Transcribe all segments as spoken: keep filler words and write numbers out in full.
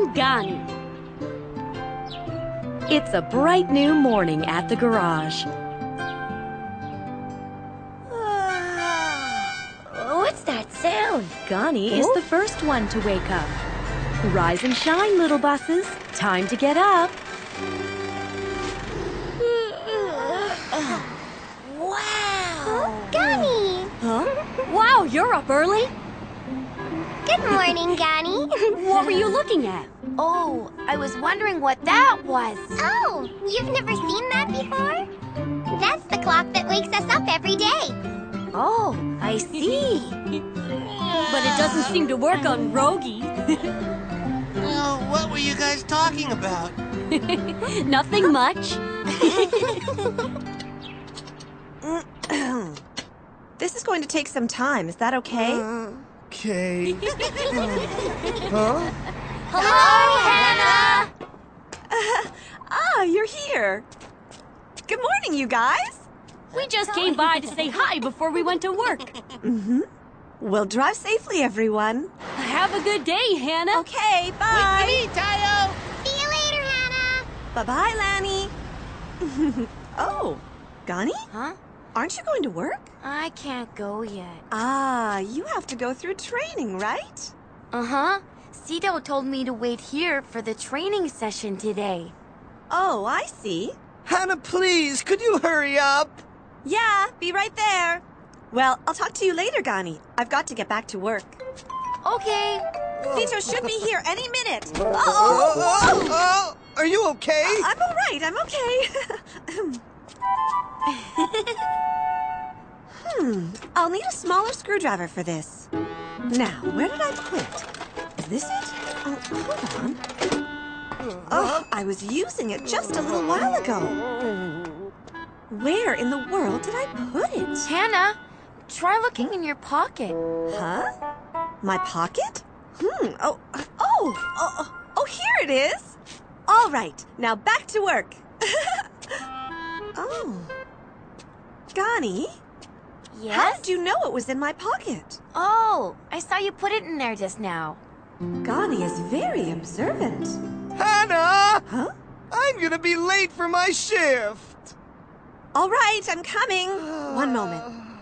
I'm Gani. It's a bright new morning at the garage. What's that sound? Gani Oh? is the first one to wake up. Rise and shine, little buses. Time to get up. Wow! Gani! Huh? Wow, you're up early. Good morning, Gani. What were you looking at? Oh, I was wondering what that was. Oh, you've never seen that before? That's the clock that wakes us up every day. Oh, I see. But it doesn't seem to work on Rogi. Oh, what were you guys talking about? Nothing much. This is going to take some time. Is that okay? Okay. Huh? Hello, Hannah! Ah, you're here. Good morning, you guys. We just came by to say hi before we went to work. Mm-hmm. Well, drive safely, everyone. Have a good day, Hannah. Okay, bye. Wait for me, Tayo! See you later, Hannah. Bye-bye, Lanny. Oh, Gani? Huh? Aren't you going to work? I can't go yet. Ah, you have to go through training, right? Uh-huh. Cito told me to wait here for the training session today. Oh, I see. Hannah, please, could you hurry up? Yeah, be right there. Well, I'll talk to you later, Gani. I've got to get back to work. Okay. Cito should be here any minute. Oh, Uh-oh. oh, oh, are you okay? I'm all right. I'm okay. Hmm. I'll need a smaller screwdriver for this. Now, where did I put it? Is this it? Oh, hold on. Oh, I was using it just a little while ago. Where in the world did I put it? Hannah, try looking in your pocket. Huh? My pocket? Hmm. Oh, oh, oh, oh, here it is. All right. Now back to work. Oh. Gani? Yes? How did you know it was in my pocket? Oh, I saw you put it in there just now. Gani is very observant. Hannah! Huh? I'm gonna be late for my shift! All right, I'm coming. One moment.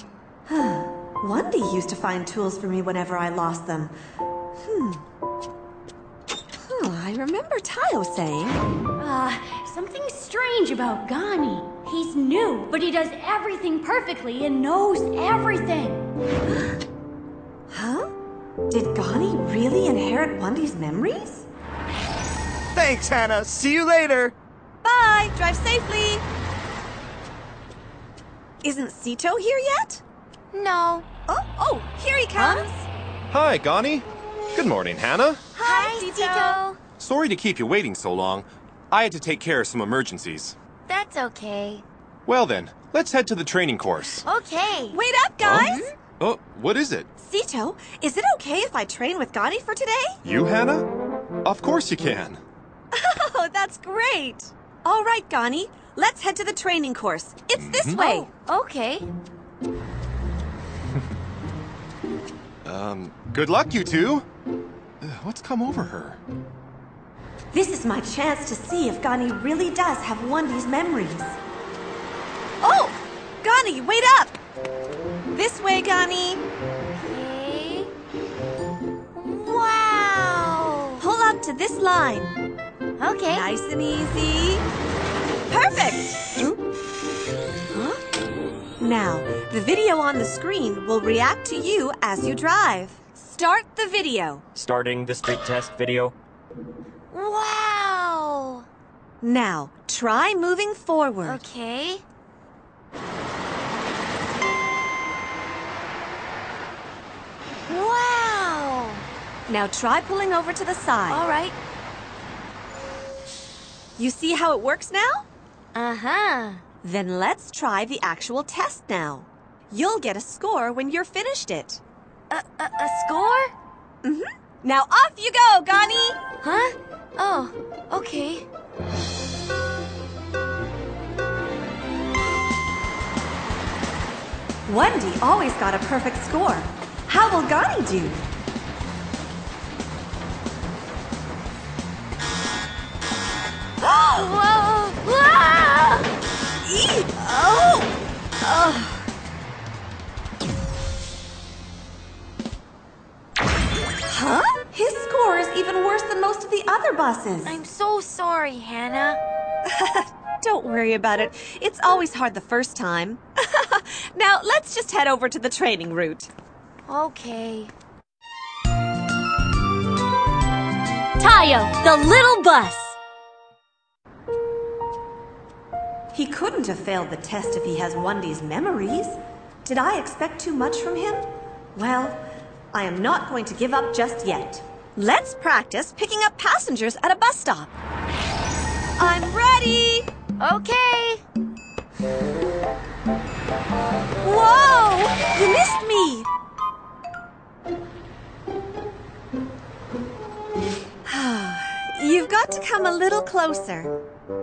Wendy used to find tools for me whenever I lost them. Hmm. Huh, I remember Tayo saying... Ah, something strange about Gani. He's new, but he does everything perfectly and knows everything. Huh? Did Gani really inherit Wendy's memories? Thanks, Hannah. See you later. Bye! Drive safely! Isn't Cito here yet? No. Oh, oh, here he comes! Hi, Gani. Good morning, Hannah. Hi, Cito. Sorry to keep you waiting so long. I had to take care of some emergencies. That's okay. Well then, let's head to the training course. Okay. Wait up, guys! Oh, what is it? Cito, is it okay if I train with Gani for today? You, Hannah? Of course you can. Oh, that's great! All right, Gani, let's head to the training course. It's this way. Oh, okay. Um, good luck, you two. Uh, What's come over her? This is my chance to see if Gani really does have Wendy's memories. Oh! Gani, wait up! This way, Gani. Okay. Wow. Pull up to this line. Okay. Nice and easy. Perfect! Huh? Now, the video on the screen will react to you as you drive. Start the video. Starting the street test video. Wow. Now, try moving forward. Okay. Wow. Now try pulling over to the side. All right. You see how it works now? Uh-huh. Then let's try the actual test now. You'll get a score when you're finished it. A, a, a score? Mm-hmm. Now off you go, Gani! Huh? Oh, okay. Wendy always got a perfect score. How will Gani do? tour is even worse than most of the other buses. I'm so sorry, Hannah. Don't worry about it. It's always hard the first time. Now, let's just head over to the training route. Okay. Tayo, the little bus. He couldn't have failed the test if he has Wendy's memories. Did I expect too much from him? Well, I am not going to give up just yet. Let's practice picking up passengers at a bus stop. I'm ready! Okay. Whoa! You missed me! You've got to come a little closer.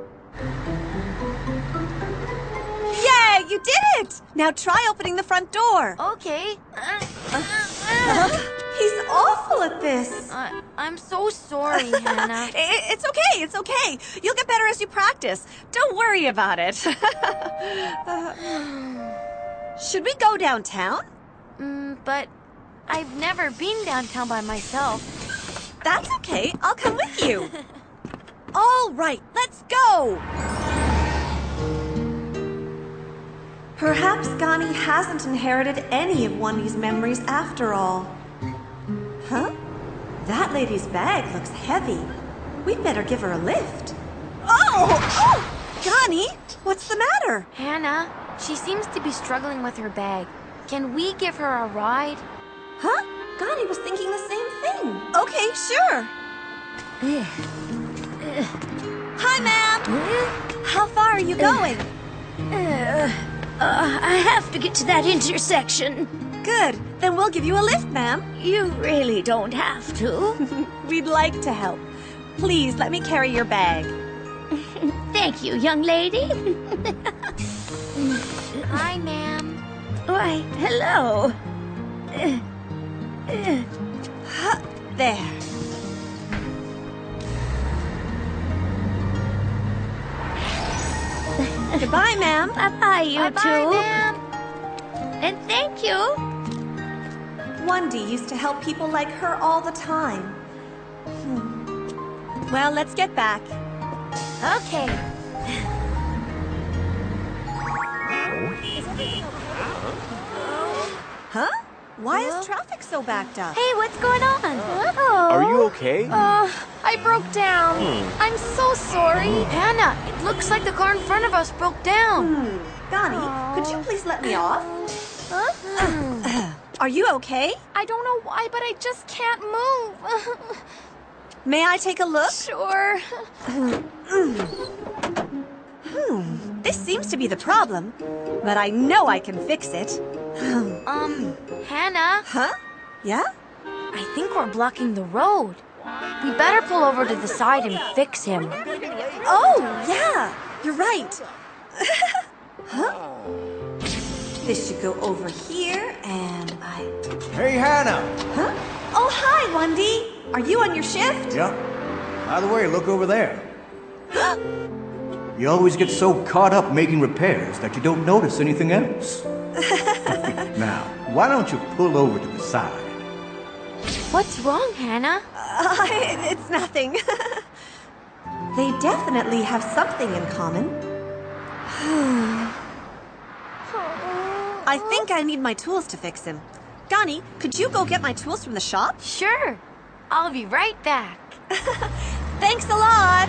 Yay! You did it! Now try opening the front door. Okay. Uh, He's awful at this. uh, I'm so sorry, Hannah. I- It's okay, it's okay. You'll get better as you practice. Don't worry about it. Uh, should we go downtown? Mm, but I've never been downtown by myself. That's okay. I'll come with you. All right, let's go. Perhaps Gani hasn't inherited any of Wendy's memories after all. Huh? That lady's bag looks heavy. We'd better give her a lift. Oh! Oh! Gani, what's the matter? Hannah, she seems to be struggling with her bag. Can we give her a ride? Huh? Gani was thinking the same thing. Okay, sure. Hi, ma'am. How far are you going? Uh, uh, I have to get to that intersection. Good. Then we'll give you a lift, ma'am. You really don't have to. We'd like to help. Please, let me carry your bag. Thank you, young lady. Hi, ma'am. Why, hello. Uh, uh, Huh, there. Goodbye, ma'am. Bye-bye, you Bye-bye, two. ma'am. And thank you. Wendy used to help people like her all the time. Hmm. Well, let's get back. Okay. Huh? Why is traffic so backed up? Hey, what's going on? Are you okay? Uh, I broke down. I'm so sorry. Hannah, it looks like the car in front of us broke down. Hmm. Gani, could you please let me off? Huh? Are you okay? I don't know why, but I just can't move. May I take a look? Sure. Hmm. This seems to be the problem, but I know I can fix it. Um, Hannah, Huh? Yeah? I think we're blocking the road. We better pull over to the side and fix him. Oh, yeah. You're right. Huh? This should go over here, and I... Hey, Hannah! Huh? Oh, hi, Wendy. Are you on your shift? Yep. By the way, look over there. You always get so caught up making repairs that you don't notice anything else. Now, why don't you pull over to the side? What's wrong, Hannah? Uh, it's nothing. They definitely have something in common. I think I need my tools to fix him. Gani, could you go get my tools from the shop? Sure. I'll be right back. Thanks a lot!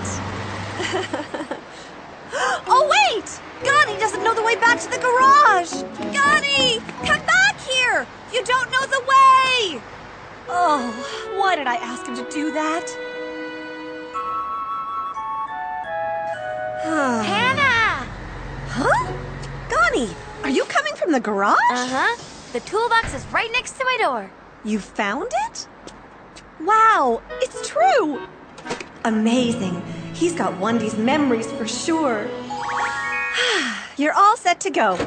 Oh, wait! Gani doesn't know the way back to the garage! Gani! Come back here! You don't know the way! Oh, why did I ask him to do that? Hannah! Huh? Gani, are you coming from the garage? Uh-huh. The toolbox is right next to my door. You found it? Wow, it's true! Amazing. He's got Wendy's memories for sure. You're all set to go.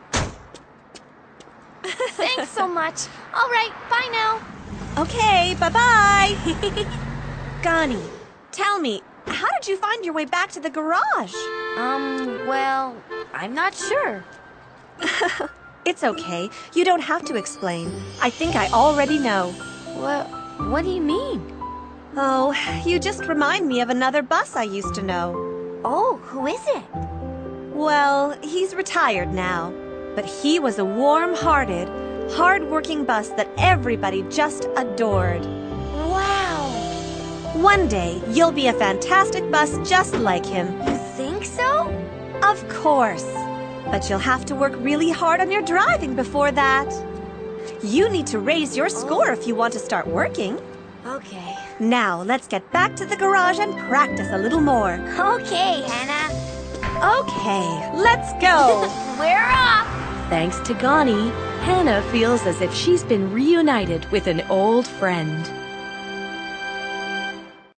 Thanks so much. All right, bye now. Okay, bye-bye. Gani, tell me, how did you find your way back to the garage? Um, well, I'm not sure. It's okay. You don't have to explain. I think I already know. What, what do you mean? Oh, you just remind me of another bus I used to know. Oh, who is it? Well, he's retired now, but he was a warm-hearted, hard-working bus that everybody just adored. Wow! One day, you'll be a fantastic bus just like him. You think so? Of course. But you'll have to work really hard on your driving before that. You need to raise your score if you want to start working. Okay. Now, let's get back to the garage and practice a little more. Okay, Hannah. Okay, let's go. We're off. Thanks to Gani, Hannah feels as if she's been reunited with an old friend.